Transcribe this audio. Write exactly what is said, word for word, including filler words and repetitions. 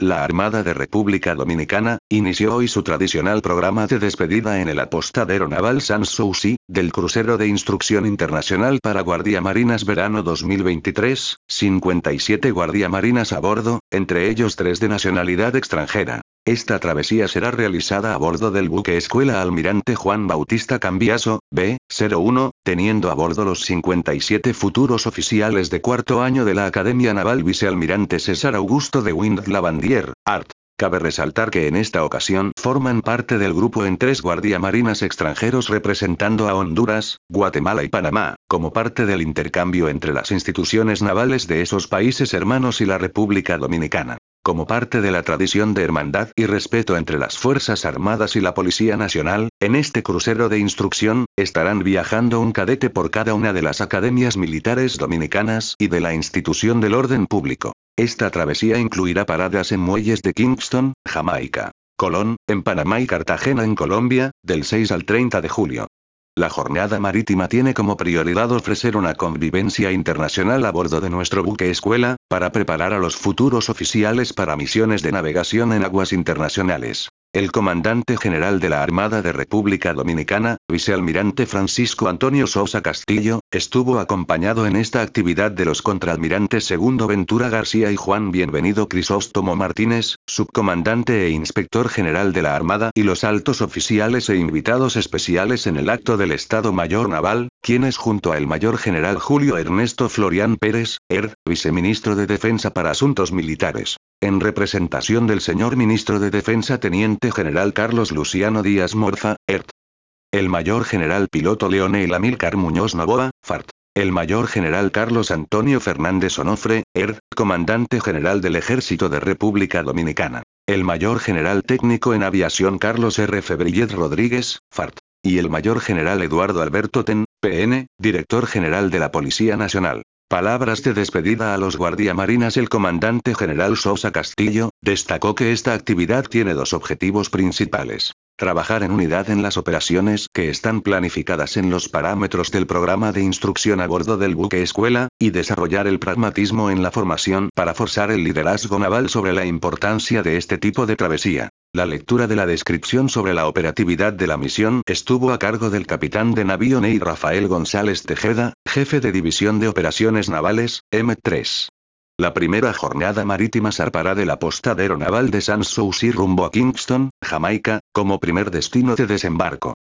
La Armada de República Dominicana inició hoy su tradicional programa de despedida en el apostadero naval Sans Souci, del crucero de instrucción internacional para guardiamarinas verano dos mil veintitrés, cincuenta y siete guardiamarinas a bordo, entre ellos tres de nacionalidad extranjera. Esta travesía será realizada a bordo del buque escuela Almirante Juan Bautista Cambiaso, B cero uno, teniendo a bordo los cincuenta y siete futuros oficiales de cuarto año de la Academia Naval Vicealmirante César Augusto de Wind Lavandier, Art. Cabe resaltar que en esta ocasión forman parte del grupo en tres guardiamarinas extranjeros representando a Honduras, Guatemala y Panamá, como parte del intercambio entre las instituciones navales de esos países hermanos y la República Dominicana. Como parte de la tradición de hermandad y respeto entre las Fuerzas Armadas y la Policía Nacional, en este crucero de instrucción, estarán viajando un cadete por cada una de las academias militares dominicanas y de la institución del orden público. Esta travesía incluirá paradas en muelles de Kingston, Jamaica, Colón, en Panamá y Cartagena en Colombia, del seis al treinta de julio. La jornada marítima tiene como prioridad ofrecer una convivencia internacional a bordo de nuestro buque escuela, para preparar a los futuros oficiales para misiones de navegación en aguas internacionales. El comandante general de la Armada de República Dominicana, vicealmirante Francisco Antonio Sousa Castillo, estuvo acompañado en esta actividad de los contraalmirantes Segundo Ventura García y Juan Bienvenido Crisóstomo Martínez, subcomandante e inspector general de la Armada, y los altos oficiales e invitados especiales en el acto del Estado Mayor Naval, quienes junto a el Mayor General Julio Ernesto Florián Pérez, E R, viceministro de Defensa para Asuntos Militares, en representación del señor Ministro de Defensa Teniente General Carlos Luciano Díaz Morfa, E R T. El Mayor General Piloto Leonel Amílcar Muñoz Novoa, F A R T. El Mayor General Carlos Antonio Fernández Onofre, E R T, Comandante General del Ejército de República Dominicana. El Mayor General Técnico en Aviación Carlos R. Febrillet Rodríguez, F A R T. Y el Mayor General Eduardo Alberto Ten, P N, Director General de la Policía Nacional. Palabras de despedida a los guardiamarinas. El comandante general Sousa Castillo destacó que esta actividad tiene dos objetivos principales: trabajar en unidad en las operaciones que están planificadas en los parámetros del programa de instrucción a bordo del buque escuela, y desarrollar el pragmatismo en la formación para forzar el liderazgo naval sobre la importancia de este tipo de travesía. La lectura de la descripción sobre la operatividad de la misión estuvo a cargo del capitán de navío Ney Rafael González Tejeda, jefe de División de Operaciones Navales, M tres. La primera jornada marítima zarpará del apostadero naval de Sans Souci rumbo a Kingston, Jamaica, como primer destino de desembarco.